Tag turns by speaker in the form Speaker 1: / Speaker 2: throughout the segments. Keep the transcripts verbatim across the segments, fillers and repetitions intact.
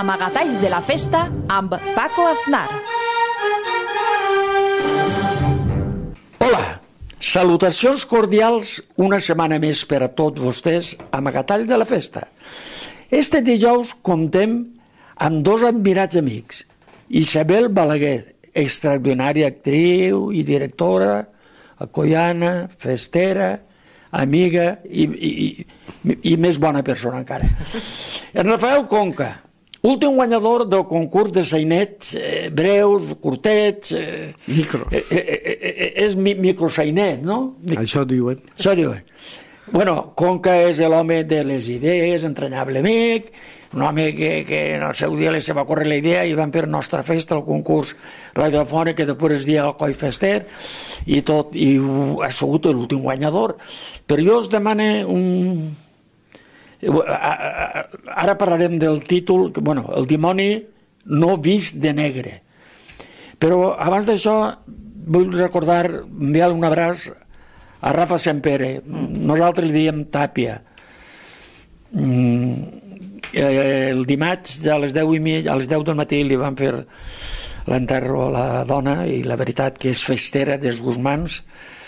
Speaker 1: Amagatalls de la festa amb Paco Aznar.
Speaker 2: Hola, salutacions cordials una setmana més per a tots vostès a Amagatalls de la festa. Este dijous comptem amb dos admirats amics. Isabel Balaguer, extraordinària actriu i directora, acoiana, festera, amiga i, i, i, i més bona persona encara. En Rafael Conca, últim guanyador del concurs de sainets eh, breus, curtets... Eh,
Speaker 3: Micros.
Speaker 2: Eh, eh, eh, és mi, microsainet, no?
Speaker 3: Això diuen.
Speaker 2: Això diuen. Bueno, Conca és l'home de les idees, entranyable amic, un home que, que en el seu dia li se va córrer la idea i van fer nostra festa al concurs radiofònic que després es dia el Coi Fester i tot, i ha sigut l'últim guanyador. Però jo us demane un... Ara parlarem del títol, bueno, El dimoni no vist de negre. Però abans d'això vull recordar, enviar un abraç a Rafa Sempere. Nosaltres li diem Tàpia. El dimarts a les deu i mig, a les deu del matí li van fer l'enterro a la dona i la veritat que és festera dels Guzmans.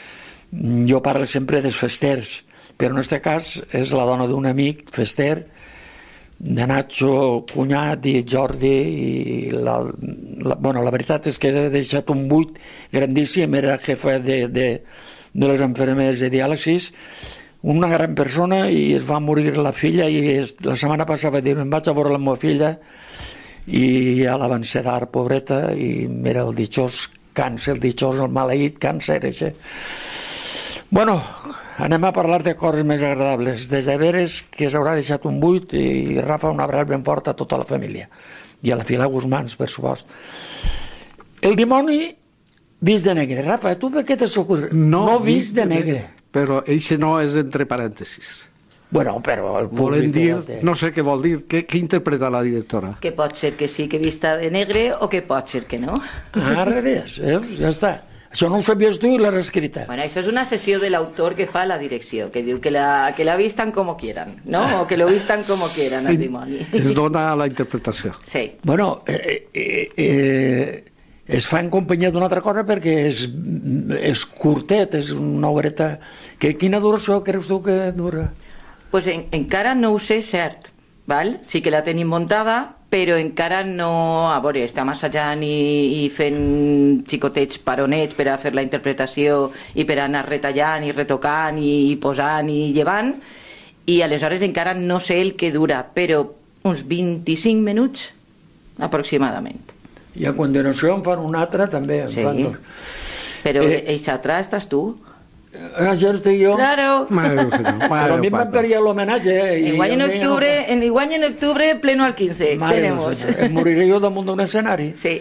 Speaker 2: Jo parlo sempre dels festers, però en aquest cas és la dona d'un amic fester, de Nacho, cunyat i Jordi, i la, la, bueno, la veritat és que he deixat un buit grandíssim, era jefe de, de, de les infermeres de diàlisis, una gran persona, i es va morir la filla i es, la setmana passada va dir, em vaig a veure la meva filla i ja la van sedar, pobreta, i era el ditxós càncer, el ditxós, el maleït càncer, això. Bueno, anem a parlar de coses més agradables. Des de veres que s'haurà deixat un buit, i Rafa, un abraç ben fort a tota la família i a la fila Guzmans, per supost. El dimoni vist de negre. Rafa, tu per què t'has ocorregut?
Speaker 3: No,
Speaker 2: no vist de negre.
Speaker 3: Però eixe no és entre parèntesis.
Speaker 2: Bueno, però el
Speaker 3: Volen
Speaker 2: públic...
Speaker 3: dir, no sé què vol dir, què, què interpreta la directora?
Speaker 4: Que pot ser que sí que vista de negre o que pot ser que no.
Speaker 2: Ah, revés, veus? Ja està. Això no ho sabies tu i l'has escrita.
Speaker 4: Bueno, això és una sessió de l'autor que fa la direcció, que diu que la, que la vistan como quieran, ¿no? O que lo vistan como quieran, el dimoni.
Speaker 3: Es dona a la interpretació.
Speaker 4: Sí.
Speaker 2: Bueno, eh, eh, eh, es fa en companyia d'una altra cosa perquè és, és curtet, és una obreta... Que, quina duració creus tu que dura?
Speaker 4: Pues en, encara no ho sé cert, val? Sí que la tenim muntada, però encara no... A veure, està massatjant i, i fent xicotets paronets per a fer la interpretació i per anar retallant i retocant i, i posant i llevant, i aleshores encara no sé el que dura, però uns vint-i-cinc minuts aproximadament.
Speaker 2: I a continuació en fan un altre també. En
Speaker 4: Sí,
Speaker 2: fan dos.
Speaker 4: però
Speaker 2: Eh,
Speaker 4: eixa altra estàs tu.
Speaker 2: Ah, ja estic jo.
Speaker 4: Claro.
Speaker 3: Mare Déu, senyor.
Speaker 2: Però a mi m'han perdido l'homenatge. eh, i
Speaker 4: Igual en
Speaker 2: a mi no-
Speaker 4: octubre, en igual en octubre pleno al quince.
Speaker 2: Mare Déu,
Speaker 4: Tenemos.
Speaker 2: senyor, em moriré jo damunt d'un escenari.
Speaker 4: Sí.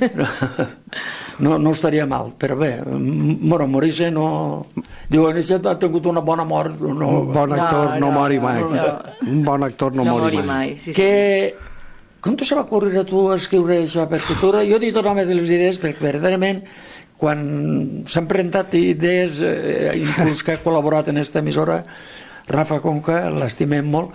Speaker 2: No, no estaria mal, però bé, m- bueno, morir-se no... Diuen, això ha tingut una bona mort. No...
Speaker 3: Un bon actor no,
Speaker 4: No, no,
Speaker 3: mori mai.
Speaker 4: no.
Speaker 3: Un bon actor no,
Speaker 4: No
Speaker 3: mori
Speaker 4: mori
Speaker 3: mai.
Speaker 4: mai. Sí, sí.
Speaker 2: Que... Com te se va ocórrer a tu escriure això per futura? Jo dic tot home de les idees perquè verdaderament quan s'han presentat idees, eh, inclús que ha col·laborat en aquesta emissora, Rafa Conca, l'estimem molt,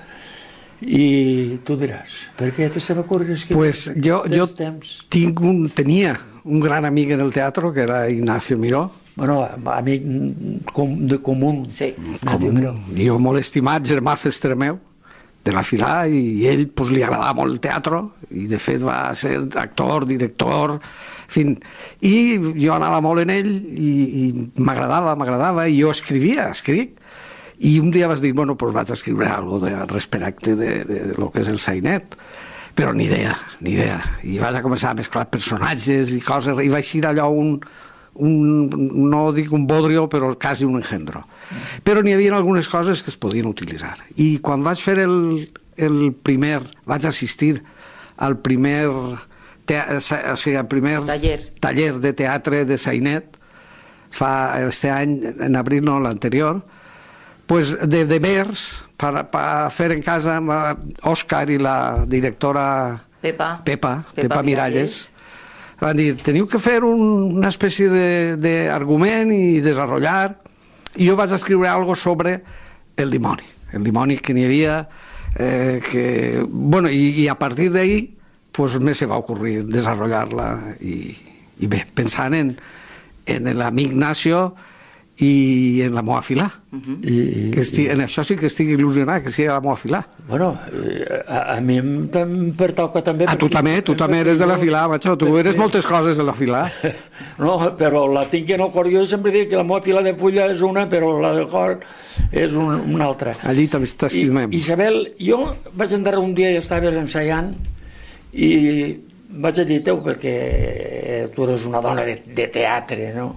Speaker 2: i tu diràs, per què te se va ocórrer escriure?
Speaker 3: Pues jo, jo
Speaker 2: temps?
Speaker 3: tinc un, tenia un gran amic en el teatre que era Ignacio Miró,
Speaker 2: Bueno, amic com, de comú.
Speaker 4: Sí.
Speaker 2: Ignacio Miró.
Speaker 3: jo molt estimat germà fester meu de la filà, i ell pues, li agradava molt el teatre i de fet va ser actor, director, en fi, i jo anava molt en ell i, i m'agradava, m'agradava, i jo escrivia, escric, i un dia vas dir, bueno, pues vaig a escriure alguna cosa respecte de, de, de lo que és el sainet, però ni idea, ni idea, i vaig a començar a mesclar personatges i coses, i vaig ser allò un, un, no dic un bodrio, però quasi un engendro. Però n'hi havia algunes coses que es podien utilitzar. I quan vaig fer el, el primer, vaig assistir al primer, te, o sigui, al primer
Speaker 4: Taller.
Speaker 3: taller de teatre de sainet, fa este any, en abril no, l'anterior, pues de, de vers, per, per fer en casa amb Òscar i la directora
Speaker 4: Pepa.
Speaker 3: Pepa,
Speaker 4: Pepa
Speaker 3: Pepa
Speaker 4: Miralles.
Speaker 3: Miralles, van dir, teniu que fer un, una espècie d'argument i desenvolupar, i jo vaig escriure algo sobre el dimoni, el dimoni que n'hi havia, eh, que, bueno, i, i a partir d'ahí pues me se va ocurrir desarrollarla y, y bé, pensant en, en l'amic Ignacio i en la meua filà. Uh-huh. I, que estic, en això sí que estic il·lusionat, que sigui la meua filà.
Speaker 2: Bueno, a, a mi em, em pertoca també...
Speaker 3: A tu també, tu també eres de la filà, macho, tu eres moltes coses de la filà.
Speaker 2: No, però la tinc en el cor. Jo sempre dic que la meva filà de fulla és una, però la del cor és un, una altra.
Speaker 3: Allí també t'estimem.
Speaker 2: I, Isabel, jo vaig entrar un dia i estaves ensaiant i vaig a dir teu, perquè tu eres una dona de, de teatre, no?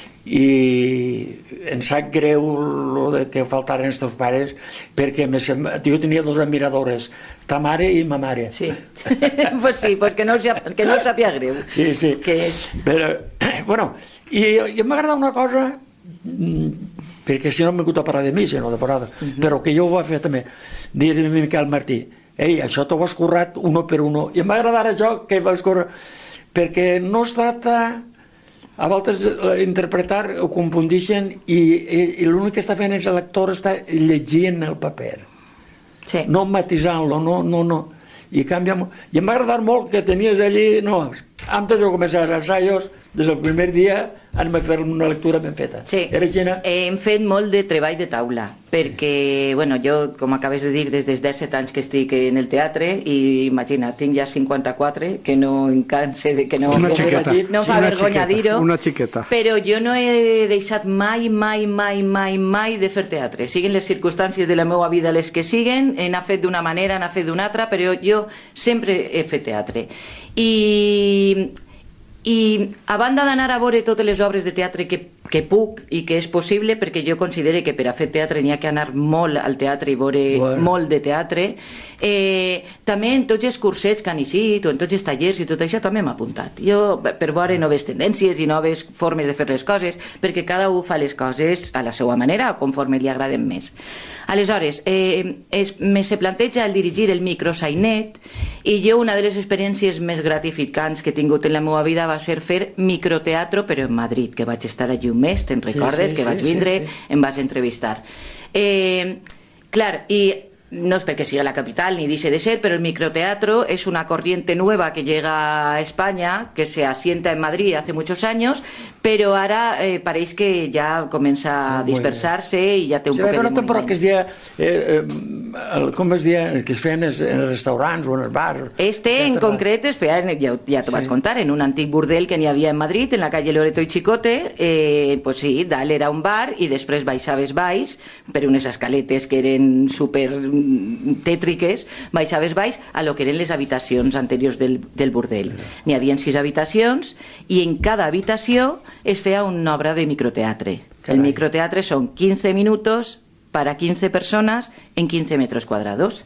Speaker 2: I em sap greu lo de que faltaren els teus pares, perquè me sembla, jo tenia dos admiradores, ta mare i ma mare.
Speaker 4: Sí, pues sí, pues que no, que no els sàpia greu.
Speaker 2: Sí, sí,
Speaker 4: que...
Speaker 2: però, bueno, i, i m'agrada una cosa, perquè si no m'he hagut a parlar de mi, sinó de parada, uh -huh. però que jo ho vaig fer també, dir-li a Miquel Martí, ei, això t'ho has currat uno per uno, i m'agradarà això que vas currar, perquè no es tracta... A voltes interpretar ho confundixen i, i, i l'únic que està fent és l'actor està llegint el paper,
Speaker 4: sí.
Speaker 2: no matisant-lo, no, no, no. I canvia molt. I em va agradar molt que tenies allí, no, antes de començar els ensaios, des del primer dia anem a fer una lectura ben feta.
Speaker 4: Sí,
Speaker 2: Era Gina?
Speaker 4: hem fet molt de treball de taula, perquè, bueno, jo, com acabes de dir, des dels disset anys que estic en el teatre, i imagina, tinc ja cinquanta-quatre, que no em canse, de, que no,
Speaker 3: una
Speaker 4: que
Speaker 3: xiqueta,
Speaker 4: no
Speaker 3: sí,
Speaker 4: fa
Speaker 3: una
Speaker 4: vergonya dir-ho,
Speaker 3: una xiqueta.
Speaker 4: Però jo no he deixat mai, mai, mai, mai, mai de fer teatre. Siguin les circumstàncies de la meva vida les que siguen, n'ha fet d'una manera, n'ha fet d'una altra, però jo sempre he fet teatre. I... I a banda d'anar a veure totes les obres de teatre que, que puc i que és possible, perquè jo considero que per a fer teatre n'hi ha que anar molt al teatre i veure bueno. molt de teatre, eh, també en tots els cursets que han eixit o en tots els tallers i tot això també m'ha apuntat. Jo, per veure noves tendències i noves formes de fer les coses, perquè cada un fa les coses a la seva manera o conforme li agraden més. Aleshores, eh, es, me se planteja el dirigir el microsainet i jo una de les experiències més gratificants que he tingut en la meva vida va ser fer microteatro, però en Madrid, que vaig estar allí un mes, te'n recordes, sí, sí, que vaig vindre, sí, sí. Em vaig entrevistar. Eh, clar, i no es perquè sigui la capital ni dice de ser, pero el microteatro es una corriente nueva que llega a España, que se asienta en Madrid hace muchos años, pero ara eh, pareix que ja comença a dispersar-se i ja té un
Speaker 2: sí,
Speaker 4: poc de
Speaker 2: moviment. Però que es dia, eh, eh, com es dia, que es feien en els restaurants o en els bars?
Speaker 4: Este en concret es feia, ja, ja t'ho sí. vaig contar, en un antic bordel que n'hi havia en Madrid, en la calle Loreto i Chicote, eh, pues sí, dalt era un bar i després baixaves baix per unes escaletes que eren super tètriques, baixaves baix a lo que eren les habitacions anteriors del, del bordel. N'hi havia sis habitacions i en cada habitació es feia una obra de microteatre. El microteatre són quinze minutos para quinze personas en quinze metros cuadrados.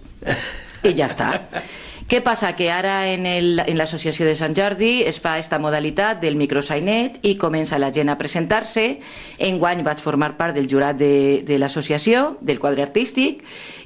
Speaker 4: I ja està. Què passa? Que ara en, el, en l'associació de Sant Jordi es fa esta modalitat del microsainet i comença la gent a presentar-se. Enguany vaig formar part del jurat de, de l'associació, del quadre artístic,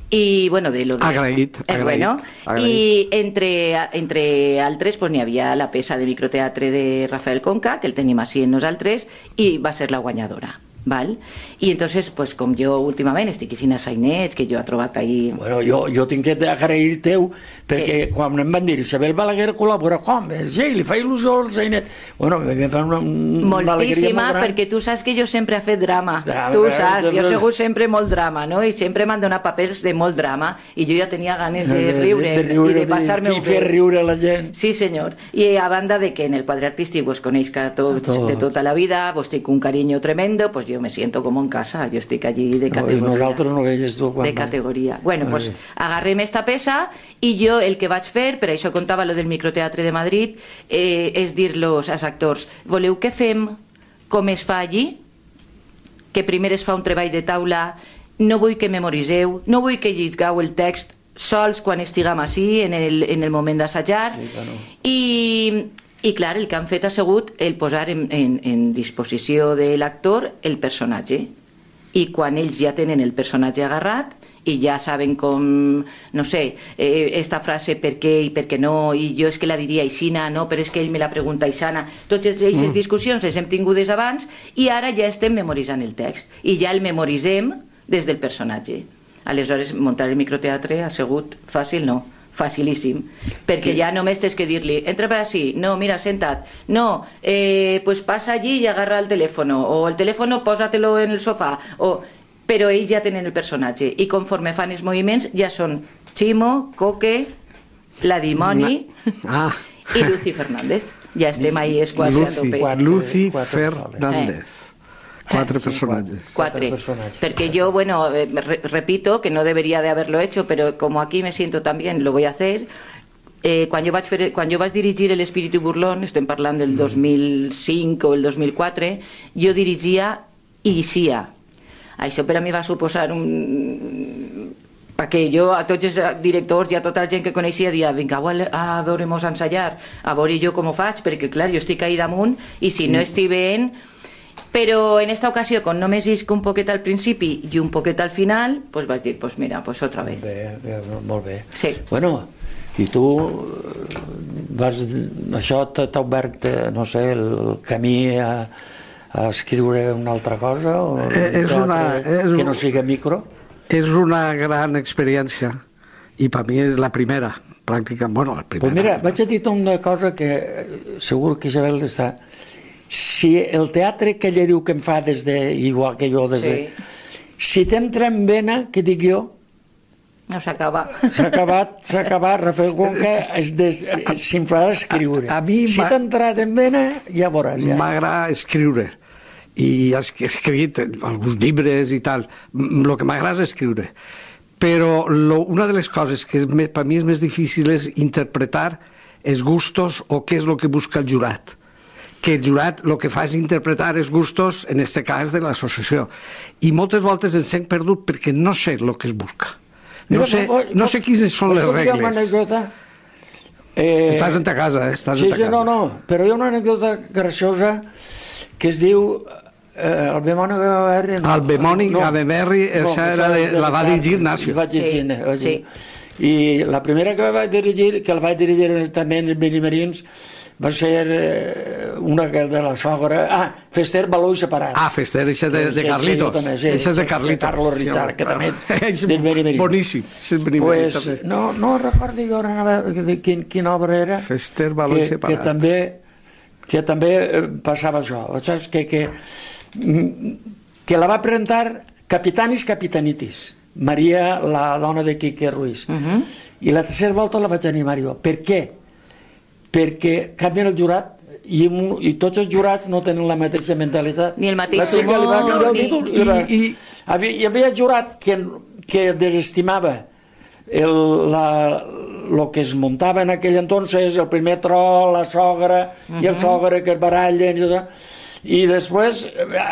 Speaker 4: i bueno, de lo de...
Speaker 3: agraït,
Speaker 4: eh,
Speaker 3: agraït,
Speaker 4: bueno,
Speaker 3: agraït.
Speaker 4: I entre, entre altres pues, n'hi havia la peça de microteatre de Rafael Conca, que el tenim així en nosaltres, i va ser la guanyadora. Val? I entonces, pues, com jo últimament estic així a sainets, que jo he trobat ahí...
Speaker 2: Bueno, jo, jo tinc que agrair teu, perquè eh. quan em van dir Isabel Balaguer col·labora, com? Sí, li fa il·lusió al sainet. Bueno, em fa una, una alegria molt gran.
Speaker 4: Perquè tu saps que jo sempre he fet drama.
Speaker 2: drama
Speaker 4: tu saps,
Speaker 2: sempre...
Speaker 4: jo he sigut sempre molt drama, no? I sempre m'han donat papers de molt drama, i jo ja tenia ganes de, de riure, de, de riure i de passar-me-ho bé.
Speaker 2: I fer riure la gent.
Speaker 4: Sí, senyor. I a banda de que en el quadre artístic vos coneix que tots, tot. de tota la vida, vos tinc un carinyo tremendo, pues jo me siento com en casa, jo estic allí de categoria.
Speaker 2: No, nosaltres no veies tu quan...
Speaker 4: De categoria. Bueno, pues agarrem esta peça i jo el que vaig fer, per això contava lo del microteatre de Madrid, eh, és dir-los als actors, voleu que fem com es fa allí? Que primer es fa un treball de taula, no vull que memoriseu, no vull que llisgueu el text sols quan estiguem així, en el, en el moment d'assajar, sí, no. i... I clar, el que han fet ha sigut el posar en, en, en disposició de l'actor el personatge. I quan ells ja tenen el personatge agarrat i ja saben com, no sé, eh, esta frase per què i per què no, i jo és que la diria aixina, no, però és que ell me la pregunta aixana. Totes aquestes mm. discussions les hem tingudes abans i ara ja estem memoritzant el text. I ja el memoritzem des del personatge. Aleshores, muntar el microteatre ha sigut fàcil, no. facilíssim, perquè sí. Ja només tens que dir-li, entra per així, no, mira, senta't, no, eh, pues passa allí i agarra el telèfon, o el telèfon posatelo en el sofà, o... però ells ja tenen el personatge, i conforme fan els moviments ja són Chimo, Coque, la Dimoni
Speaker 3: ah.
Speaker 4: i Lucy Fernández. Ja estem ahí esquarts a tope.
Speaker 3: Lucy Fernández. Cuatro personajes.
Speaker 4: Sí, cuatro. Porque yo, bueno, eh, re repito que no debería de haberlo hecho, pero como aquí me siento tan bien, lo voy a hacer. Eh, quan, jo vaig fer, quan jo vaig dirigir l'Espíritu Burlón, estem parlant del dos mil cinc o el dos mil quatre, jo dirigia Iricia. Això per a mi va suposar un... perquè jo a tots els directors i a tota la gent que coneixia dia, vinga, a veure-mos a ensayar, a veure jo com ho faig, perquè clar, jo estic ahí damunt i si no estic bé... Però en esta ocasió, com només isc un poquet al principi i un poquet al final, pues vaig dir, pues mira, pues otra vez.
Speaker 2: Bé, bé, molt bé.
Speaker 4: Sí.
Speaker 2: Bueno, i tu vas, això t'ha obert, no sé, el camí a, a escriure una altra cosa o
Speaker 3: és una, és
Speaker 2: que no siga micro?
Speaker 3: És una gran experiència i per mi és la primera, pràcticament, bueno, la primera.
Speaker 2: Pues mira, vaig a dir una cosa que segur que Isabel està... Si el teatre que ella diu que em fa des de, igual que jo des de... Sí. Si t'entra en vena, que dic jo...
Speaker 4: No s'acaba.
Speaker 2: S'ha acabat, s'ha acabat, Rafael Conca s'inflarà a escriure. A, a mi si t'ha entrat en vena, ja veuràs. Ja.
Speaker 3: M'agrada escriure. I he escrit alguns llibres i tal. El que m'agrada és escriure. Però lo, una de les coses que és, per mi és més difícil és interpretar els gustos o què és el que busca el jurat. Que el jurat el que fa és interpretar els gustos, en aquest cas de l'associació. I moltes voltes ens hem perdut perquè no sé el que es busca. No Mira, sé, no sé quines són les regles.
Speaker 2: Eh,
Speaker 3: Estàs en ta casa, eh? Estàs
Speaker 2: sí,
Speaker 3: en ta casa.
Speaker 2: No, no, però hi ha una anècdota graciosa que es diu eh, el Bemoni Gabeberri.
Speaker 3: No, el Bemoni no, Gabeberri, no, era de, la va dirigir Ignacio.
Speaker 2: Sí, sí. I la primera que vaig dirigir, que el vaig dirigir també en Benimerins, va ser eh, una de la sogra... Ah, Fester, Baló i Separat.
Speaker 3: Ah, Fester, això de, de Carlitos. Això és de Carlitos.
Speaker 2: De Carlos Richard, que també és
Speaker 3: boníssim.
Speaker 2: Pues, no, no recordo jo ara de quin, quina obra era.
Speaker 3: Fester, Baló i Separat.
Speaker 2: Que també, que també passava això. Saps? Que, que, que la va presentar Capitanis Capitanitis. Maria, la dona de Quique Ruiz. Uh -huh. I la tercera volta la vaig animar jo. Per què? Perquè canvien el jurat i, i tots els jurats no tenen la mateixa mentalitat.
Speaker 4: Ni el mateix humor, ni...
Speaker 2: I, i, i, hi havia jurat que, que desestimava el, la, lo que es muntava en aquell entonces, el primer tro, la sogra uh -huh. i el sogre que es barallen i tot. I després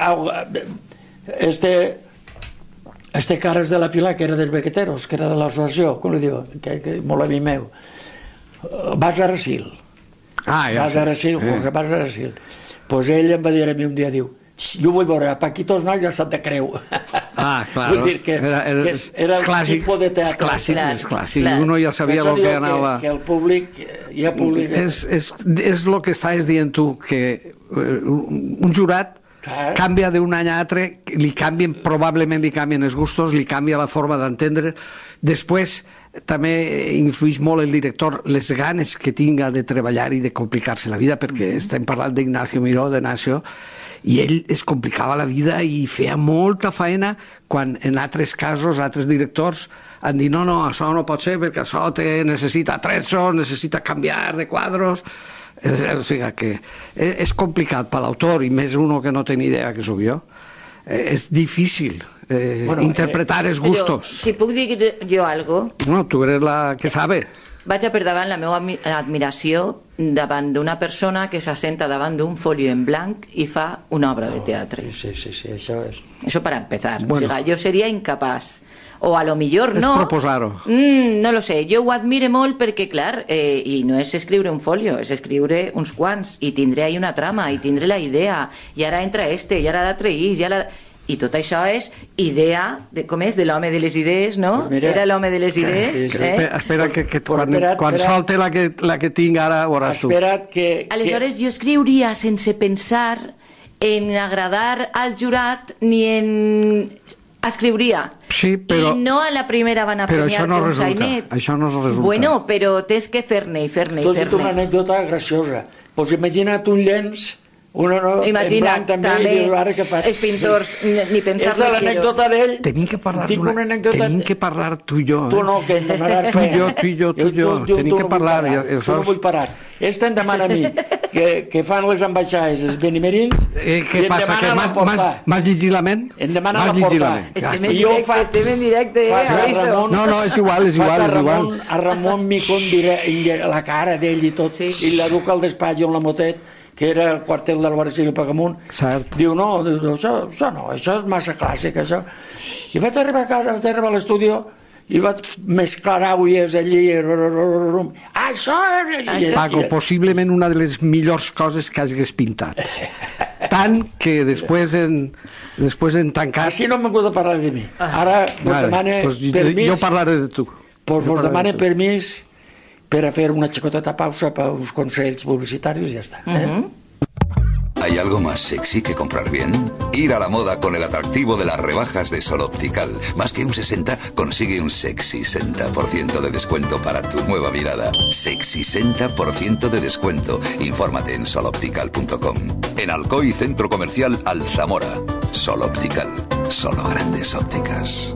Speaker 2: este, este Cares de la Fila, que era dels bequeteros, que era de l'associació, com li diu, que, que molt amic meu, vas a Brasil.
Speaker 3: Ah, ja
Speaker 2: vas a Brasil, eh. vas a Brasil. Pues ell em va dir a mi un dia, diu, jo vull veure a Paquitos Nois i a Santa Creu.
Speaker 3: Ah, claro.
Speaker 2: Vull dir que era, era, que era el clàssics, tipus de teatre.
Speaker 3: És clàssic, clar, és clàssic. Clar. Uno ja sabia el que anava...
Speaker 2: Que, que el públic, ja públic...
Speaker 3: És, és, és el que estàs dient tu, que un jurat clar. Canvia d'un any a altre, li canvien, probablement li canvien els gustos, li canvia la forma d'entendre. Després també influeix molt el director les ganes que tinga de treballar i de complicar-se la vida, perquè mm-hmm. estem parlant d'Ignacio Miró, de Nacio, i ell es complicava la vida i feia molta feina quan en altres casos, altres directors han dit no, no, això no pot ser perquè això te necessita trezzo, necessita canviar de quadros. O sigui que és complicat per l'autor i més uno que no té ni idea que sóc jo. És difícil eh, bueno, interpretar els gustos.
Speaker 4: Però, si puc dir jo algo...
Speaker 3: No, tu eres la que sabe.
Speaker 4: Vaig a per davant la meva admiració davant d'una persona que s'assenta davant d'un folio en blanc i fa una obra de teatre.
Speaker 2: Sí, sí, sí, això és...
Speaker 4: Això per empezar. Bueno. O sigui, jo seria incapaç. O a lo millor no.
Speaker 3: És proposar-ho.
Speaker 4: Mm, no lo sé. Jo ho admire molt perquè, clar, eh, i no és escriure un folio, és escriure uns quants, i tindré ahí una trama, i tindré la idea, i ara entra este, i ara l'altre i ja la... I tot això és idea, de, com és, de l'home de les idees, no? Mira, era l'home de les idees. Sí, sí.
Speaker 3: Eh? Espera, espera que, que quan, espera't, quan espera't, solte la que, la que tinc ara veuràs tu.
Speaker 2: Que,
Speaker 4: Aleshores que... jo escriuria sense pensar en agradar al jurat ni en escriuria.
Speaker 3: Sí, però...
Speaker 4: I no a la primera van a
Speaker 3: però
Speaker 4: premiar
Speaker 3: això no
Speaker 4: un
Speaker 3: resulta,
Speaker 4: sainet.
Speaker 3: això no resulta.
Speaker 4: Bueno, però tens que fer-ne i fer-ne i
Speaker 2: T'ho he dit una
Speaker 4: fer-ne.
Speaker 2: anècdota graciosa. Pues imagina't un llenç, una no, en
Speaker 4: Imagina,
Speaker 2: blanc també,
Speaker 4: també,
Speaker 2: i dius, ara què faig?
Speaker 4: els pintors, ni- ni
Speaker 2: És
Speaker 4: pensar-lo
Speaker 2: de l'anècdota d'ell.
Speaker 3: Tenim que parlar
Speaker 2: Tinc
Speaker 3: d'una-
Speaker 2: una anècdota...
Speaker 3: tenim que parlar tu i jo. Eh?
Speaker 2: Tu no, que em donaràs
Speaker 3: Tu
Speaker 2: fe.
Speaker 3: i jo, tu i jo, tu i jo.
Speaker 2: tu-
Speaker 3: Tenim
Speaker 2: tu
Speaker 3: que
Speaker 2: no vull
Speaker 3: parlar,
Speaker 2: parar,
Speaker 3: i- i
Speaker 2: Tu no
Speaker 3: aleshores-
Speaker 2: vull parar. Este em demana a mi que, que fan les ambaixades, els benimerins,
Speaker 3: Eh,
Speaker 2: i
Speaker 3: què
Speaker 2: em
Speaker 3: passa? Que
Speaker 2: demana
Speaker 3: m'has-
Speaker 2: la portar.
Speaker 3: m'has m'has llegit la ment?
Speaker 2: Em demana
Speaker 3: M'has
Speaker 2: la
Speaker 3: llegit
Speaker 2: portar.
Speaker 3: ment.
Speaker 4: Estem
Speaker 3: Ja
Speaker 4: en
Speaker 2: I jo
Speaker 4: directe,
Speaker 2: faig-
Speaker 4: estem en directe, eh,
Speaker 2: faig a
Speaker 4: aviso.
Speaker 2: Ramon-
Speaker 3: No, no, és igual, és igual,
Speaker 2: faig a
Speaker 3: és igual.
Speaker 2: Ramon, a Ramon Micón dire, la cara d'ell i tot,
Speaker 4: Sí.
Speaker 2: i la duc al despatx amb la motet, que era el quartel d'Alvarez i Pagamunt.
Speaker 3: Cert.
Speaker 2: Diu, no, diu, això, això no, això és massa clàssic, això. I vaig arribar a casa, vaig arribar a l'estudi, i vaig mesclar auies allí, això és...
Speaker 3: Paco, possiblement una de les millors coses que hagis pintat. Tant que després en, després en tancat...
Speaker 2: Així no m'ha hagut de parlar de mi. Ara vos
Speaker 3: Vale,
Speaker 2: demane
Speaker 3: pues jo,
Speaker 2: permís,
Speaker 3: jo parlaré de tu.
Speaker 2: pues
Speaker 3: Jo
Speaker 2: vos
Speaker 3: parlaré
Speaker 2: demane
Speaker 3: de tu.
Speaker 2: permís per a fer una xicoteta pausa per uns consells publicitaris i ja està. Eh?
Speaker 5: ¿Hay algo más sexy que comprar bien? Ir a la moda con el atractivo de las rebajas de Sol Optical. Más que un sesenta, consigue un sexy sesenta por ciento de descuento para tu nueva mirada. Sexy sesenta por ciento de descuento. Infórmate en sol optical punto com. En Alcoy Centro Comercial Alzamora. Sol Optical. Solo grandes ópticas.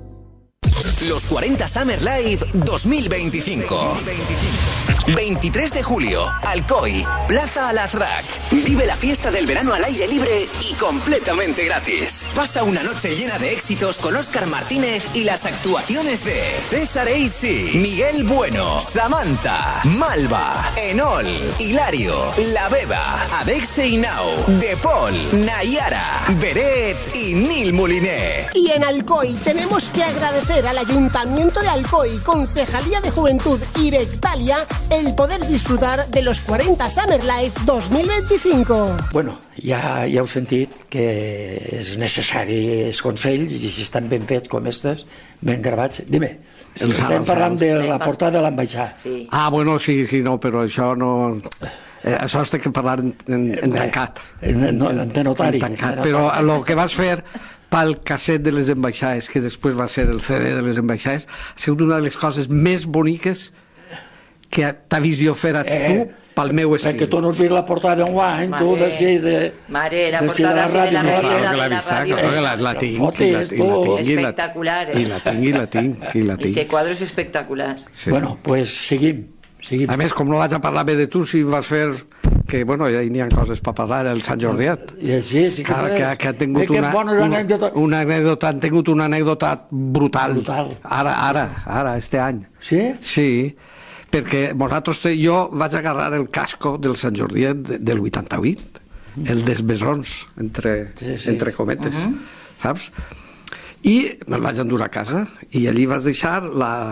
Speaker 6: Los cuarenta Summer Live dos mil veinticinco. veintitrés de julio, Alcoy, Plaza Al-Azraq. Vive la fiesta del verano al aire libre y completamente gratis. Pasa una noche llena de éxitos con Óscar Martínez y las actuaciones de César Eisi, Miguel Bueno, Samantha, Malva, Enol, Hilario, La Beba, Adexe Inau, De Paul, Nayara, Beret y Nil Moliné.
Speaker 7: Y en Alcoy tenemos que agradecer al Ayuntamiento de Alcoy, Concejalía de Juventud y Bectalia el poder disfrutar de los cuarenta Summer Live dos mil veinticinco.
Speaker 2: Bueno, ja, ja heu sentit que és necessari els consells, i si estan ben fets com estes, ben gravats. Dime,
Speaker 3: El
Speaker 2: estem
Speaker 3: sal,
Speaker 2: parlant
Speaker 3: sal.
Speaker 2: de la portada de l'ambaixada.
Speaker 4: Sí.
Speaker 3: Ah, bueno, sí, sí, no, però això no... Eh, això has de que parlar en, en, en tancat.
Speaker 2: En, no, en notari.
Speaker 3: En tancat. Però el que vas fer pel casset de les ambaixades, que després va ser el C D de les ambaixades, ha sigut una de les coses més boniques que t'ha vist jo fer a tu
Speaker 2: Eh,
Speaker 3: pel meu estil.
Speaker 2: Perquè tu no has vist la portada enguany, tu
Speaker 4: Mare.
Speaker 2: d'així de...
Speaker 4: Mare, la
Speaker 2: d'així
Speaker 4: portada
Speaker 2: la
Speaker 4: sí de la
Speaker 2: ràdio,
Speaker 4: revista
Speaker 2: no?
Speaker 3: Claro que
Speaker 4: de
Speaker 3: la
Speaker 4: la
Speaker 3: vista,
Speaker 4: radio.
Speaker 3: claro que la, la tinc,
Speaker 2: Fotis,
Speaker 3: i la, i la tinc, i la-
Speaker 4: Espectacular, eh?
Speaker 3: I la tinc, i la tinc, i la tinc.
Speaker 4: Ese cuadro es espectacular.
Speaker 3: Sí.
Speaker 2: Bueno, pues seguim, seguim.
Speaker 3: A més, com no vaig a parlar bé de tu, si vas fer... Que, bueno, ja hi n'hi ha coses per parlar, el Sant Jordiat.
Speaker 2: I sí, sí que,
Speaker 3: Que, que, que ha tingut
Speaker 2: Eh, que
Speaker 3: una,
Speaker 2: bones
Speaker 3: una,
Speaker 2: anècdotes.
Speaker 3: una anècdota, han tingut una anècdota brutal.
Speaker 2: Brutal.
Speaker 3: Ara, ara, ara, este any.
Speaker 2: Sí?
Speaker 3: Sí, perquè nosaltres, jo vaig agarrar el casco del Sant Jordiat de- del vuitanta-vuit, el dels besons, entre,
Speaker 2: Sí, sí.
Speaker 3: entre cometes, saps? I me'l vaig endur a casa, i allí vas deixar la,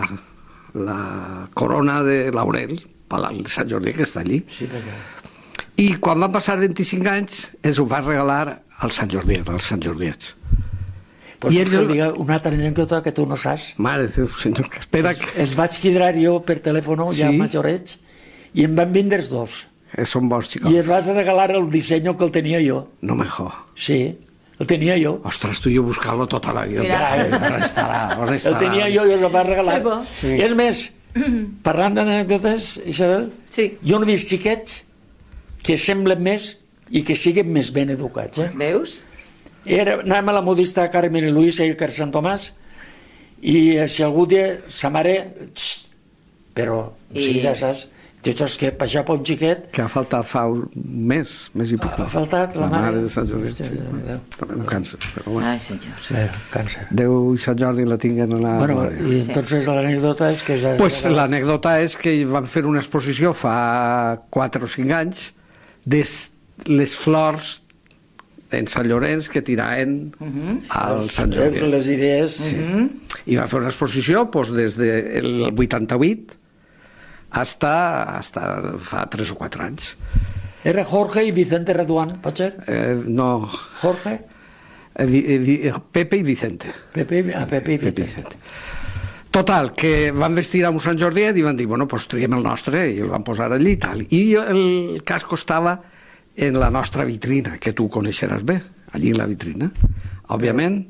Speaker 3: la corona de laurel, per al Sant Jordi, que està allí.
Speaker 2: Sí, perquè...
Speaker 3: I quan van passar vint-i-cinc anys, es ho va regalar al Sant Jordi, als Sant Jordiats.
Speaker 2: Pues
Speaker 3: I
Speaker 2: I
Speaker 3: ells
Speaker 2: ells...
Speaker 3: el-
Speaker 2: diga una altra anècdota que tu no saps.
Speaker 3: Mare de Déu, senyor, que espera que...
Speaker 2: Els vaig quidrar jo per telèfon, ja
Speaker 3: Sí?
Speaker 2: majorets, i em van vindre els dos.
Speaker 3: Eh, són bons, xicos.
Speaker 2: I els vaig regalar el disseny que el tenia jo.
Speaker 3: No me jo.
Speaker 2: Sí, el tenia jo.
Speaker 3: Ostres, tu i jo buscant-lo tota la vida.
Speaker 4: Mira.
Speaker 3: On estarà? On
Speaker 2: El
Speaker 3: estarà?
Speaker 2: tenia jo i els el vaig regalar.
Speaker 4: Que bo.
Speaker 3: Sí.
Speaker 2: I és més, parlant d'anècdotes, Isabel,
Speaker 4: Sí.
Speaker 2: jo no he vist xiquets que semblen més i que siguen més ben educats. Eh?
Speaker 4: Veus?
Speaker 2: Era, anàvem a la modista Carmen i Luisa i Car Sant Tomàs, i eh, si algú dia sa mare, txt, però
Speaker 4: I-
Speaker 2: sí, ja saps, tu saps que per això per un xiquet
Speaker 3: Que ha faltat fa un mes, mes i pico.
Speaker 2: ha faltat la,
Speaker 3: La mare de Sant Jordi.
Speaker 2: Hòstia,
Speaker 3: Sí.
Speaker 2: Déu.
Speaker 3: També un càncer, però bueno.
Speaker 4: Ai, senyor.
Speaker 2: Bé, càncer.
Speaker 3: Déu i Sant Jordi la tinguen a la...
Speaker 2: Bueno,
Speaker 3: glòria.
Speaker 2: i entonces l'anècdota és que... Ja
Speaker 3: Pues l'anècdota és que van fer una exposició fa quatre o cinc anys de les flors en Sant Llorenç que tiraven al Sant Jordi.
Speaker 2: Les idees...
Speaker 3: Sí. I va fer una exposició pues, des del vuitanta-vuit hasta, hasta fa tres o quatre anys.
Speaker 2: Era Jorge i Vicente Reduán, pot ser?
Speaker 3: Eh, no,
Speaker 2: Jorge,
Speaker 3: eh, Vi- eh, Vi- eh, Pepe i Vicente.
Speaker 2: Pepe, i- ah, Pepe i
Speaker 3: Pepe i
Speaker 2: Vicente.
Speaker 3: Vicente. Total, que van vestir a un Sant Jordi i van dir, bueno, pues triem el nostre, i el van posar allí i tal. I el casco estava en la nostra vitrina, que tu coneixeràs bé, allí en la vitrina. Òbviament,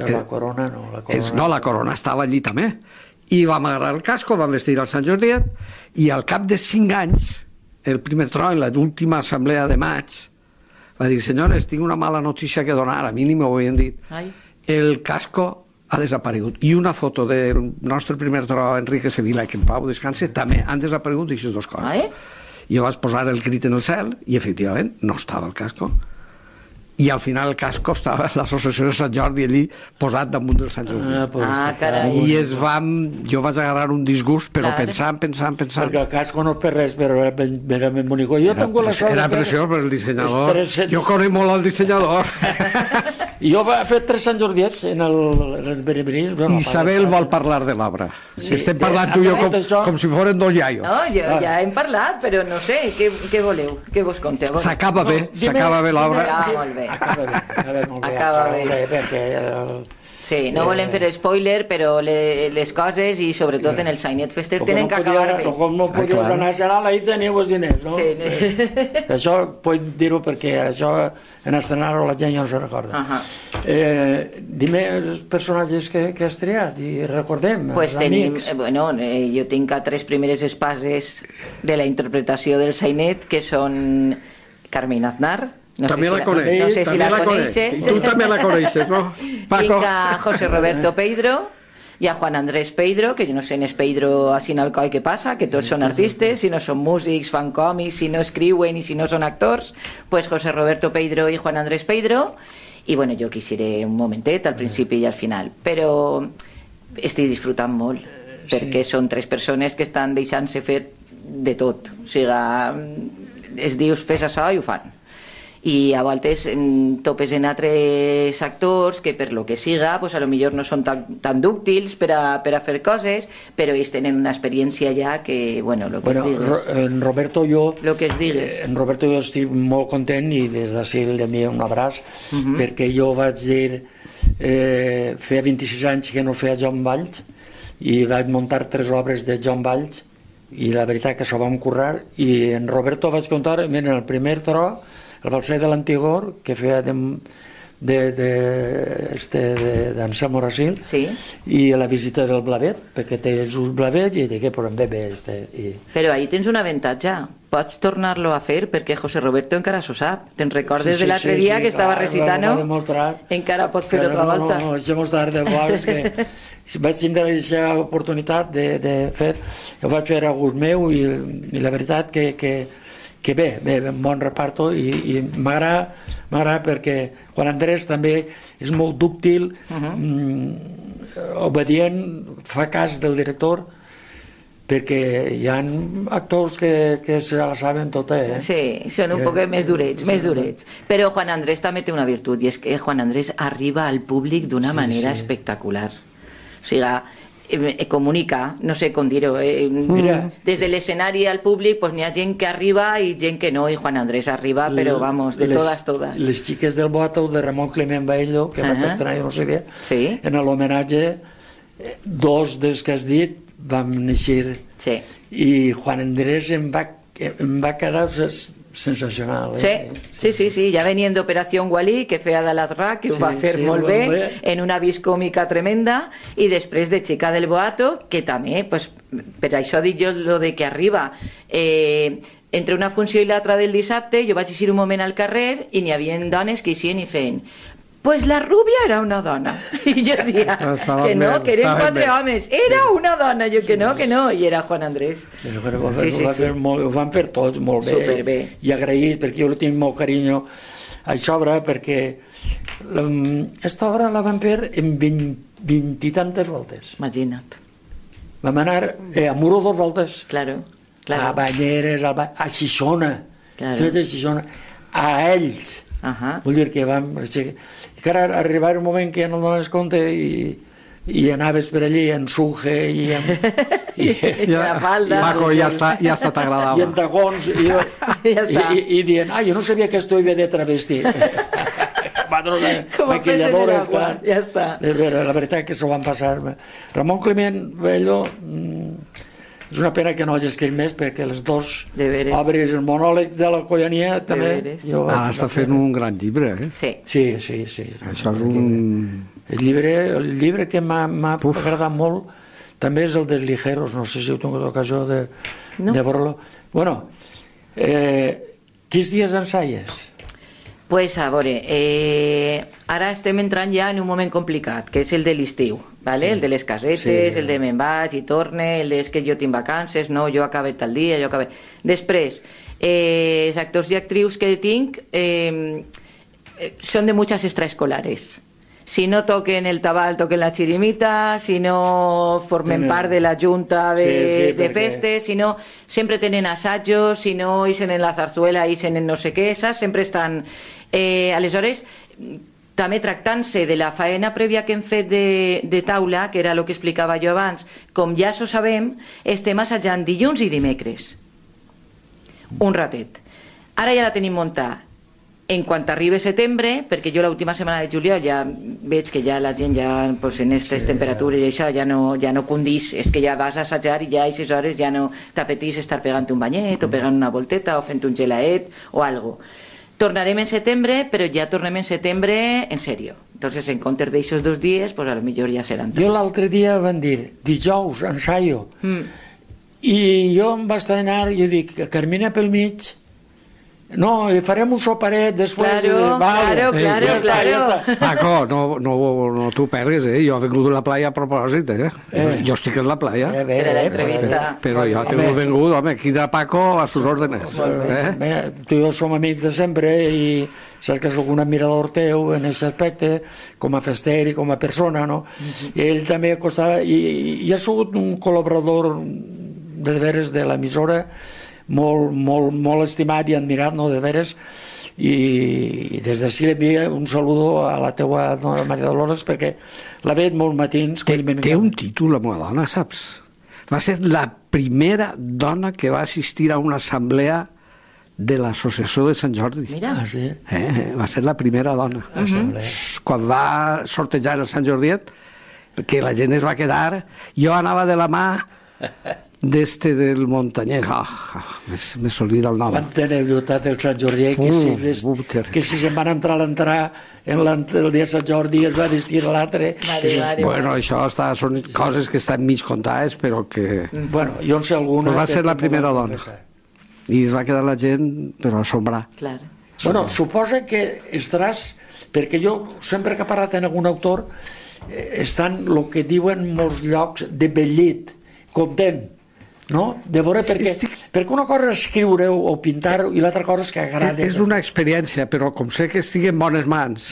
Speaker 2: Però la corona no. La corona,
Speaker 3: és, no, la corona estava allí també. I vam agarrar el casco, vam vestir al Sant Jordiet, i al cap de cinc anys, el primer tro, en l'última assemblea de maig, va dir, senyores, tinc una mala notícia que donar, a mi ni m'ho havien dit.
Speaker 4: Ai.
Speaker 3: El casco ha desaparegut. I una foto del nostre primer tro, Enrique Sevilla, que en pau descanse, també han desaparegut aquestes dues coses.
Speaker 4: Ai.
Speaker 3: Jo vaig posar el crit en el cel i, efectivament, no estava el casco. I al final el casco estava a l'associació de Sant Jordi allí posat damunt del Sant Jordi.
Speaker 2: Ah, pues,
Speaker 4: Ah, carai.
Speaker 3: I es vam, jo vaig agarrar un disgust, però
Speaker 4: Clar.
Speaker 3: pensant, pensant, pensant.
Speaker 2: Perquè el casco no és per res, però era ben, era ben bonic. Jo
Speaker 3: Era,
Speaker 2: tengo la sort
Speaker 3: era
Speaker 2: que-
Speaker 3: preciós per el dissenyador.
Speaker 2: Els tres-
Speaker 3: Jo conec molt el dissenyador.
Speaker 2: Jo he fet tres Sant Jordiets en el, en el Bereberí. Bueno,
Speaker 3: Isabel vol parlar de l'obra.
Speaker 2: Sí.
Speaker 3: Estem parlant tu i jo com,
Speaker 2: Això-
Speaker 3: com si foren dos iaios.
Speaker 4: No, jo ja hem parlat, però no sé, què, què voleu? Què vos conteu?
Speaker 3: S'acaba bé,
Speaker 2: dime-
Speaker 3: s'acaba bé l'obra.
Speaker 4: Ah, molt bé.
Speaker 2: Acaba bé, acaba bé, molt bé.
Speaker 4: Acaba bé.
Speaker 2: Perquè el,
Speaker 4: Sí, no volem fer spoiler, però le, les coses, i sobretot en el Sainet Fester,
Speaker 2: com
Speaker 4: tenen
Speaker 2: no
Speaker 4: que
Speaker 2: podia,
Speaker 4: acabar bé.
Speaker 2: no, com no podies
Speaker 3: clar.
Speaker 2: anar a Serà, ahí teniu els diners, no?
Speaker 4: Sí.
Speaker 2: Eh, això puc dir-ho perquè això en estrenar-ho la gent ja no se recorda.
Speaker 4: Ahà.
Speaker 2: Eh, dime els personatges que, que has triat i recordem,
Speaker 4: Pues
Speaker 2: els
Speaker 4: tenim,
Speaker 2: amics.
Speaker 4: eh, bueno, eh, jo tinc a tres primeres espases de la interpretació del Sainet, que són Carmen Aznar. No
Speaker 3: També
Speaker 4: sé
Speaker 3: la
Speaker 4: si
Speaker 3: conec,
Speaker 4: no sé si
Speaker 3: també
Speaker 4: la,
Speaker 3: la conec.
Speaker 4: coneixes.
Speaker 3: Tu també la coneixes, no? Paco.
Speaker 4: Tinc a José Roberto Peidro i a Juan Andrés Peidro, que jo no sé en es Peidro a Sinalcoi què passa, que tots són artistes, si no són músics, fan còmics, si no escriuen i si no són actors, pues José Roberto Peidro i Juan Andrés Peidro, i bueno, jo quisiera un momentet al principi i al final, però estic disfrutant molt, perquè són tres persones que estan deixant-se fer de tot, o sigui, es dius fes això i ho fan. I a voltes mm, topes en altres actors que per lo que siga pues a lo millor no són tan, tan dúctils per a, per a fer coses, però ells tenen una experiència ja que, bueno, lo que
Speaker 2: Bueno,
Speaker 4: es digues.
Speaker 2: Ro- en Roberto jo
Speaker 4: Lo que es digues.
Speaker 2: eh, en Roberto jo estic molt content i des d'ací li envio un abraç
Speaker 4: Uh -huh.
Speaker 2: perquè jo vaig dir eh, feia vint-i-sis anys que no feia Joan Valls i vaig muntar tres obres de Joan Valls i la veritat que s'ho vam currar i en Roberto vaig contar, mira, el primer tro el balser de l'Antigor que feia de, de, de, este, de, d'Anselmo Rasil
Speaker 4: Sí.
Speaker 2: i la visita del Blavet perquè té els ulls blavets i de què podem bé bé este, i
Speaker 4: Però ahí tens un avantatge. Pots tornar-lo a fer perquè José Roberto encara s'ho sap. Te'n recordes
Speaker 2: Sí, sí,
Speaker 4: de l'altre
Speaker 2: sí,
Speaker 4: dia
Speaker 2: sí,
Speaker 4: que estava
Speaker 2: clar,
Speaker 4: recitant?
Speaker 2: ho va demostrar.
Speaker 4: Encara pot fer
Speaker 2: Però
Speaker 4: otra
Speaker 2: no,
Speaker 4: volta.
Speaker 2: No, no, deixem estar de vegades que vaig tindre aquesta oportunitat de, de fer, ho vaig fer a gust meu i, i la veritat que, que, que bé, bé, un bon reparto i, i m'agrada m'agrada perquè Juan Andrés també és molt dúctil,
Speaker 4: Uh -huh.
Speaker 2: mm, obedient, fa cas del director perquè hi ha actors que, que se la saben tota, eh?
Speaker 4: Sí, són un poc més durets, més durets. Però Juan Andrés també té una virtut, i és que Juan Andrés arriba al públic d'una
Speaker 2: Sí,
Speaker 4: manera
Speaker 2: sí.
Speaker 4: espectacular. O sigui, eh, comunica, no sé com dir-ho, eh,
Speaker 2: Mira.
Speaker 4: des de l'escenari al públic pues, n'hi ha gent que arriba i gent que no, i Juan Andrés arriba, però vamos, de
Speaker 2: les,
Speaker 4: todas, todas.
Speaker 2: Les xiques del Boato de Ramon Clement Baello, que uh -huh. vaig
Speaker 4: Ah.
Speaker 2: estrenar, no sé què,
Speaker 4: Sí.
Speaker 2: en l'homenatge, eh, dos dels que has dit vam néixer
Speaker 4: Sí.
Speaker 2: i Juan Andrés em va, em va quedar ses- sensacional.
Speaker 4: Sí,
Speaker 2: Eh?
Speaker 4: sí, sí, sí, ja venien d'Operació Wally, que feia de l'Azra, que ho
Speaker 2: Sí,
Speaker 4: va fer
Speaker 2: sí,
Speaker 4: molt
Speaker 2: molt
Speaker 4: bé,
Speaker 2: bé.
Speaker 4: en una vis còmica tremenda, i després de Chica del Boato, que també, pues, per això dic jo lo de que arriba, eh, entre una funció i l'altra del dissabte, jo vaig eixir un moment al carrer i n'hi havia dones que eixien i feien pues la rubia era una dona. I jo dia
Speaker 3: Estava
Speaker 4: que no,
Speaker 3: bé,
Speaker 4: que eren
Speaker 3: estava
Speaker 4: quatre
Speaker 3: bé.
Speaker 4: homes. Era una dona, jo que no, que no. I era Juan Andrés.
Speaker 2: Però, però, ho,
Speaker 4: Sí,
Speaker 2: sí,
Speaker 4: sí,
Speaker 2: ho, va
Speaker 4: sí.
Speaker 2: fer molt, ho van fer tots molt bé.
Speaker 4: Superbé.
Speaker 2: I agraït, perquè jo li tinc molt carinyo a aquesta obra, perquè aquesta obra la van fer en vint, vint i tantes voltes.
Speaker 4: Imagina't.
Speaker 2: Vam anar eh, a Muro dos voltes.
Speaker 4: Claro,
Speaker 2: A
Speaker 4: claro.
Speaker 2: Banyeres, a, ba... a Xixona,
Speaker 4: Claro.
Speaker 2: tots a Xixona, a ells.
Speaker 4: Ajá.
Speaker 2: Vull dir que vam... I que ara arribar un moment que ja no dones compte i, i anaves per allí en suje i en, i,
Speaker 4: La falda.
Speaker 3: Paco, ja està, ja està
Speaker 2: i en
Speaker 3: t'agradava.
Speaker 2: tacons i, jo,
Speaker 4: Ja està.
Speaker 2: i, i, i dient, ah, jo no sabia que estoy de travesti. Padrona,
Speaker 4: Com a pez en el
Speaker 2: maquilladores,
Speaker 4: agua,
Speaker 2: clar.
Speaker 4: ja està.
Speaker 2: De veure, la veritat que s'ho van passar. Ramon Clement Bello, mm, és una pena que no hagi escrit més, perquè les dos
Speaker 4: De veres.
Speaker 2: obres, el monòleg de la Collania, també...
Speaker 4: veres.
Speaker 2: jo vaig-
Speaker 3: Ara està fent un gran llibre, eh?
Speaker 4: Sí.
Speaker 2: Sí, sí, sí.
Speaker 3: Això és un...
Speaker 2: El llibre, el llibre que m'ha agradat molt també és el dels Ligeros, no sé si heu tingut l'ocasió de,
Speaker 4: no.
Speaker 2: de veure-lo. Bueno, eh, quins dies ensaies?
Speaker 4: Pues a veure, eh, ara estem entrant ja en un moment complicat, que és el de l'estiu, ¿vale? Sí. El de les casetes, sí. El de me'n vaig i torne, el de és que jo tinc vacances, no, jo acabé tal dia, jo acabé... Després, eh, els actors i actrius que tinc eh, són de muchas extraescolares. Si no toquen el tabal, toquen la chirimita, si no formen part de la junta de, sí, sí, de festes, si no, sempre tenen assajos, si no ixen en la zarzuela, ixen en no sé què, saps? Sempre estan... Eh, aleshores, també tractant-se de la faena prèvia que hem fet de, de taula, que era el que explicava jo abans, com ja s'ho sabem, estem assajant dilluns i dimecres. Un ratet. Ara ja la tenim muntada. En quan arribi setembre, perquè jo l'última setmana de juliol ja veig que ja la gent ja, pues, en aquestes sí, temperatures i això ja no, ja no condís, és que ja vas a assajar i ja a aquestes hores ja no t'apetís estar pegant un banyet o pegant una volteta o fent un gelaet o algo. Tornarem en setembre, però ja tornem en setembre en sèrio. Entonces, en comptes d'aixos dos dies, pues a lo millor ja seran tres.
Speaker 2: Jo l'altre dia van dir, dijous, ensaio, mm. i jo em va estranyar i jo dic, Carmina pel mig, no, farem un soparet després...
Speaker 4: Claro,
Speaker 2: vale.
Speaker 4: claro, claro,
Speaker 2: ja
Speaker 4: claro.
Speaker 2: Està, ja
Speaker 3: Paco, no, no, no t'ho pergues, eh? Jo he vingut a la playa a propòsit, eh? eh. Jo estic en la playa.
Speaker 2: Eh, bé,
Speaker 4: Era l'entrevista.
Speaker 3: Però jo he vingut, home, aquí de Paco a sus órdenes. Eh?
Speaker 2: Bé, tu i jo som amics de sempre i saps que sóc un admirador teu en aquest aspecte, com a fester i com a persona, no? Uh-huh. I ell també costava... I, i ha sigut un col·laborador de veres de l'emissora molt, molt, molt estimat i admirat, no, de veres, i, i des d'ací li envia un saludo a la teua dona Maria Dolores perquè la veig molts matins.
Speaker 3: Té, té un títol, la meva dona, saps? Va ser la primera dona que va assistir a una assemblea de l'associació de Sant Jordi.
Speaker 4: Mira.
Speaker 2: Ah, sí?
Speaker 3: Eh, va ser la primera dona.
Speaker 2: Uh-huh.
Speaker 3: Quan va sortejar el Sant Jordiet, que la gent es va quedar, jo anava de la mà d'este del Montañer. Oh, me s'olvida el nom.
Speaker 2: Quanta anècdota del Sant Jordi, que, uh, si, uh, que si se'n van entrar a l'entrar en el dia de Sant Jordi es va vestir l'altre.
Speaker 3: Bueno, això està, són coses que estan mig contades, però que...
Speaker 2: Bueno, jo en sé alguna...
Speaker 3: Però va ser la primera dona. I es va quedar la gent, però assombrar.
Speaker 4: Clar.
Speaker 2: Bueno, suposa que estaràs... Perquè jo, sempre que he parlat amb algun autor, eh, estan el que diuen molts llocs de bellit, content, no? De veure, perquè, Estic... perquè una cosa és escriure o pintar i l'altra cosa és que agrada.
Speaker 3: És una experiència, però com sé que estigui en bones mans,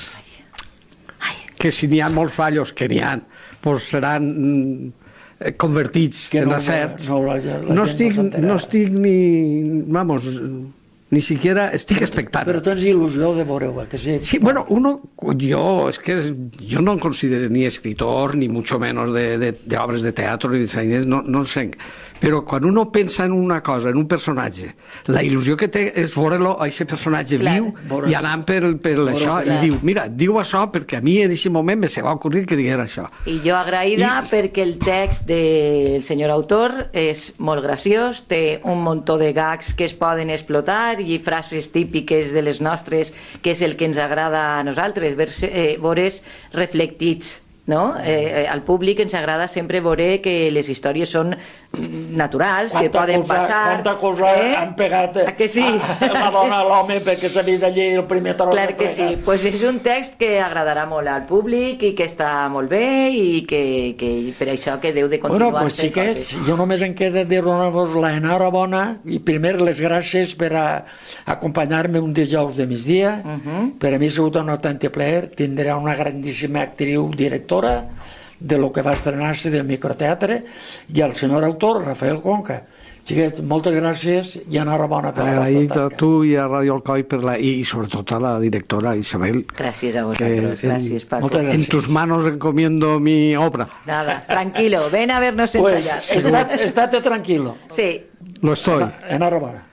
Speaker 3: que si n'hi ha molts fallos, que n'hi ha, doncs seran eh, convertits que en no, acerts.
Speaker 2: No, la, la
Speaker 3: no, estic, no estic ni... Vamos... Ni siquiera estic expectant.
Speaker 2: Però tens il·lusió de veure-ho, que sí.
Speaker 3: Sí, bueno, uno, yo, es que yo no considero ni escritor, ni mucho menos de, de, de obres de teatro, ni de cine, no, no sé. Però quan uno pensa en una cosa, en un personatge, la il·lusió que té és veure-lo, aquest personatge clar, viu, veure, i anant per, per veure, això, clar. I diu, mira, diu això perquè a mi en aquest moment me se va ocorrir que diguera això.
Speaker 4: I jo agraïda I... perquè el text del senyor autor és molt graciós, té un muntó de gags que es poden explotar i frases típiques de les nostres, que és el que ens agrada a nosaltres, veure's reflectits. No? Eh, al públic ens agrada sempre veure que les històries són naturals, quanta que poden
Speaker 2: cosa,
Speaker 4: passar.
Speaker 2: Quanta cosa eh? han pegat
Speaker 4: a que sí?
Speaker 2: a la dona a l'home perquè s'ha vist allí el primer tarot.
Speaker 4: Clar que sí, pues és un text que agradarà molt al públic i que està molt bé i que, que per això que deu de continuar
Speaker 2: bueno, pues
Speaker 4: fent
Speaker 2: sí
Speaker 4: coses.
Speaker 2: Jo només em queda de donar-vos la enhorabona i primer les gràcies per a acompanyar-me un dijous de migdia. Uh-huh. Per a mi ha sigut un autèntic plaer, tindrà una grandíssima actriu directora de lo que va estrenar-se del microteatre i el senyor autor, Rafael Conca. Xiquet, moltes gràcies i enhorabona per la vostra tasca.
Speaker 3: A tu i a Radio Alcoi per la, i, i sobretot a la directora Isabel.
Speaker 4: Gràcies a vosaltres, gràcies Paco.
Speaker 3: Moltes gràcies. En tus manos encomiendo mi obra.
Speaker 4: Nada, tranquilo, ven a vernos
Speaker 2: pues,
Speaker 4: ensayar.
Speaker 2: Estate, estate tranquilo.
Speaker 4: Sí.
Speaker 3: Lo estoy.
Speaker 2: Enhorabona.